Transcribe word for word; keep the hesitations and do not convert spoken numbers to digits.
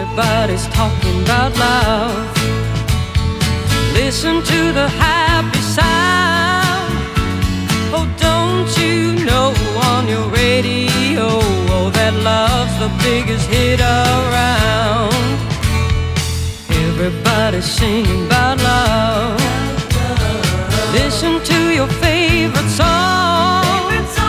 Everybody's talking about love. Listen to the happy sound. Oh, don't you know on your radio, oh, that love's the biggest hit around. Everybody's singing about love. Listen to your favorite song.